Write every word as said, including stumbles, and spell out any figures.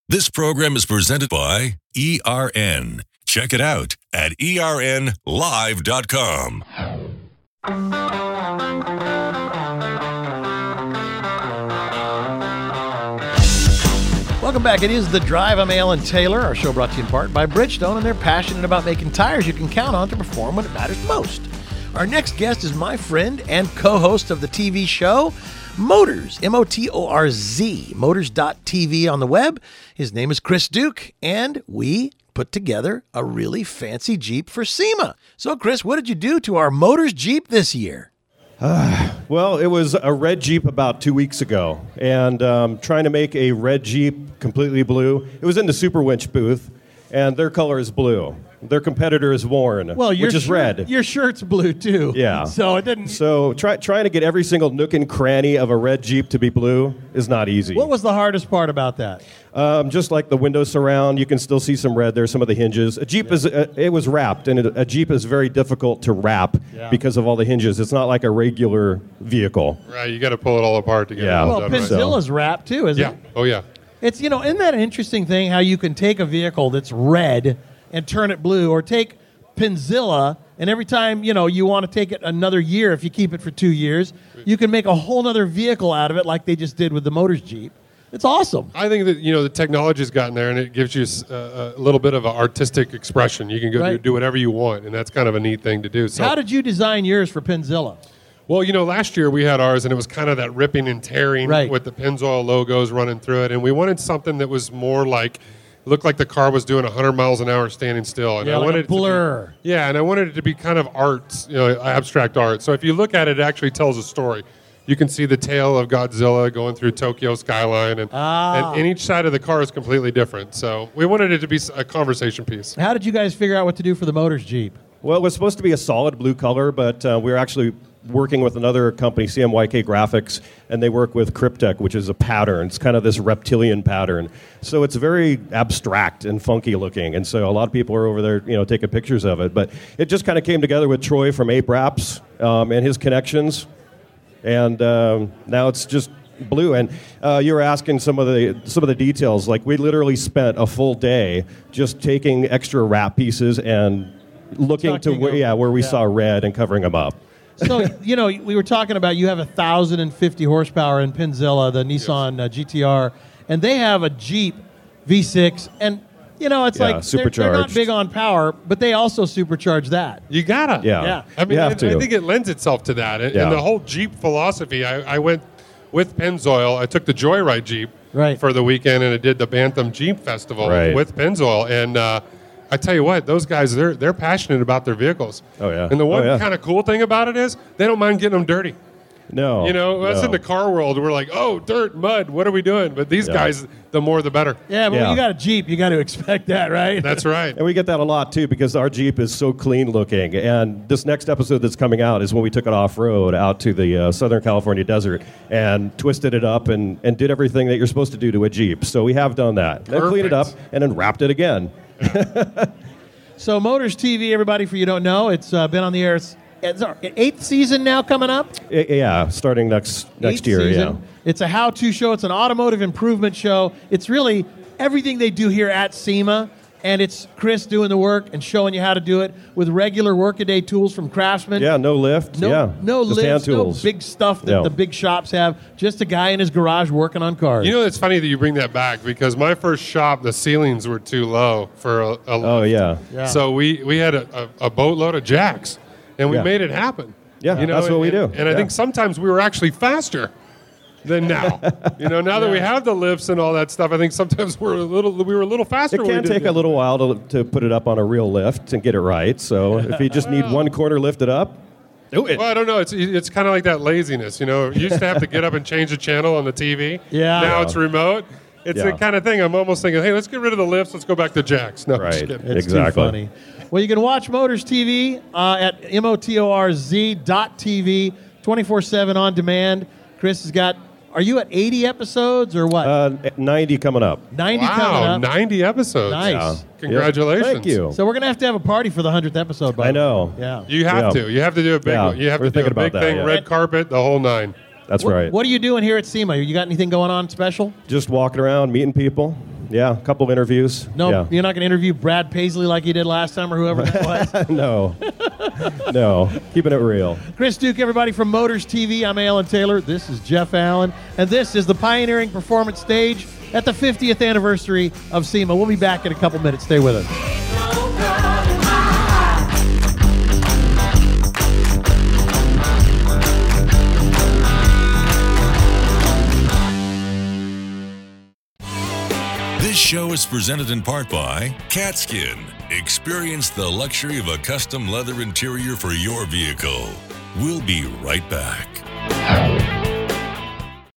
This program is presented by E R N. Check it out at E R N live dot com. Welcome back. It is The Drive. I'm Alan Taylor. Our show brought to you in part by Bridgestone, and they're passionate about making tires you can count on to perform when it matters most. Our next guest is my friend and co-host of the T V show, Motorz, M O T O R Z, Motorz dot T V on the web. His name is Chris Duke, and we put together a really fancy Jeep for SEMA. So, Chris, what did you do to our Motorz Jeep this year? Uh, well, it was a red Jeep about two weeks ago, and um, trying to make a red Jeep completely blue. It was in the Super Winch booth, and their color is blue. Their competitor is Warren, well, which is shirt, red. Your shirt's blue, too. Yeah. So it didn't... So try, trying to get every single nook and cranny of a red Jeep to be blue is not easy. What was the hardest part about that? Um, just like the window surround, you can still see some red there, some of the hinges. A Jeep, yeah. is uh, it was wrapped, and it, a Jeep is very difficult to wrap yeah. because of all the hinges. It's not like a regular vehicle. Right, you got to pull it all apart to get yeah. it Well, all done right. Penzilla's wrapped, too, isn't yeah. it? Oh, yeah. It's, you know, isn't that an interesting thing, how you can take a vehicle that's red and turn it blue, or take Penzilla, and every time, you know, you want to take it another year, if you keep it for two years, you can make a whole other vehicle out of it like they just did with the Motorz Jeep. It's awesome. I think that, you know, the technology's gotten there, and it gives you a, a little bit of an artistic expression. You can go right. do, do whatever you want, and that's kind of a neat thing to do. So, how did you design yours for Penzilla? Well, you know, last year we had ours, and it was kind of that ripping and tearing right. with the Pennzoil logos running through it, and we wanted something that was more like... looked like the car was doing one hundred miles an hour standing still. And yeah, I like wanted a blur. It to be, yeah, and I wanted it to be kind of art, you know, abstract art. So if you look at it, it actually tells a story. You can see the tail of Godzilla going through Tokyo skyline, and, ah. and, and each side of the car is completely different. So we wanted it to be a conversation piece. How did you guys figure out what to do for the Motorz Jeep? Well, it was supposed to be a solid blue color, but uh, we were actually working with another company, C M Y K Graphics, and they work with Cryptek, which is a pattern. It's kind of this reptilian pattern. So it's very abstract and funky looking, and so a lot of people are over there, you know, taking pictures of it. But it just kind of came together with Troy from Ape Wraps um, and his connections, and um, now it's just blue. And uh, you were asking some of the some of the details. Like, we literally spent a full day just taking extra wrap pieces and looking Tucking to where, yeah, where we yeah. saw red and covering them up. So, you know, we were talking about you have one thousand fifty horsepower in Penzilla, the Nissan uh, G T R, and they have a Jeep V six, and, you know, it's yeah, like they're, they're not big on power, but they also supercharge that. You gotta. Yeah. yeah. I mean, you have I, to. I think it lends itself to that. And, yeah. and the whole Jeep philosophy, I, I went with Pennzoil. I took the Joyride Jeep right. for the weekend, and I did the Bantam Jeep Festival right. with Pennzoil. And uh, I tell you what, those guys, they're they're passionate about their vehicles. Oh, yeah. And the one oh, yeah. kind of cool thing about it is they don't mind getting them dirty. No. You know, us no. in the car world, we're like, oh, dirt, mud, what are we doing? But these Yeah. guys, the more the better. Yeah, but Yeah. when you got a Jeep, you got to expect that, right? That's right. And we get that a lot, too, because our Jeep is so clean looking. And this next episode that's coming out is when we took it off-road out to the uh, Southern California desert and twisted it up and, and did everything that you're supposed to do to a Jeep. So we have done that. Then cleaned it up and then wrapped it again. So Motorz T V, everybody, for you who don't know, it's uh, been on the air. It's, it's our eighth season now coming up. Yeah, starting next next Eighth year, season. yeah. It's a how-to show. It's an automotive improvement show. It's really everything they do here at SEMA, and it's Chris doing the work and showing you how to do it with regular workaday tools from Craftsman. Yeah, no lift. No, yeah. no Just hand lifts, no tools. big stuff that Yeah. the big shops have. Just a guy in his garage working on cars. You know, it's funny that you bring that back because my first shop, the ceilings were too low for a, a Oh, lift. yeah. Yeah. So we, we had a, a, a boatload of jacks, and we Yeah. made it happen. Yeah, you know, that's what and, we do. And I Yeah. think sometimes we were actually faster than now. you know, now that we have the lifts and all that stuff, I think sometimes we're a little we were a little faster. It when we can did take it. a little while to, to put it up on a real lift and get it right. So if you just need one corner lifted up, do it. Well, I don't know. It's it's kind of like that laziness. You know, you used to have to get up and change the channel on the T V. Yeah. Now it's remote. It's Yeah. the kind of thing I'm almost thinking, hey, let's get rid of the lifts. Let's go back to jacks. No, Right. just kidding. It's Exactly. too funny. Well, you can watch Motorz T V uh, at M O T O R Z dot T V, twenty-four seven on demand. Chris has got, are you at eighty episodes or what? Uh, ninety coming up. ninety coming Wow, up. ninety episodes. Nice. Yeah. Congratulations. Thank you. So we're going to have to have a party for the hundredth episode, by I the way. know. Yeah. You have Yeah. to. You have to do a big Yeah, one. You have we're to do a thinking big about that, thing, yeah. red carpet, the whole nine. That's what, right. What are you doing here at SEMA? You got anything going on special? Just walking around, meeting people. Yeah, a couple interviews. No, yeah. you're not going to interview Brad Paisley like you did last time or whoever that was? No. No. Keeping it real. Chris Duke, everybody from Motors T V. I'm Alan Taylor. This is Jeff Allen. And this is the Pioneering Performance Stage at the fiftieth anniversary of SEMA. We'll be back in a couple minutes. Stay with us. This show is presented in part by Catskin. Experience the luxury of a custom leather interior for your vehicle. We'll be right back.